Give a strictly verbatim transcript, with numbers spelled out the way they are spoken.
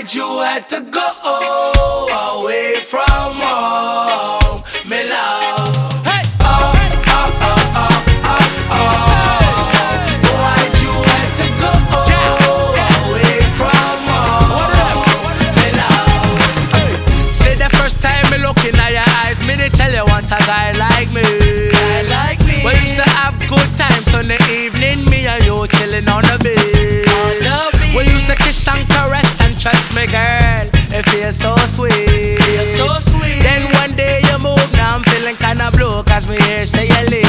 Why'd you have to go away from home, me love? Hey! Oh, oh, oh, oh, oh, oh. Why'd you have to go away from home, me love? Hey! Say the first time me look in your eyes, me they tell you want a guy like me. Guy like me. We used to have good times on the evening, me and you chilling on the beach. On the beach. We used to kiss and caress and trust me, girl, it feels so sweet. Feels so sweet. Then one day you move, now I'm feeling kinda blue, cause me here say you leave.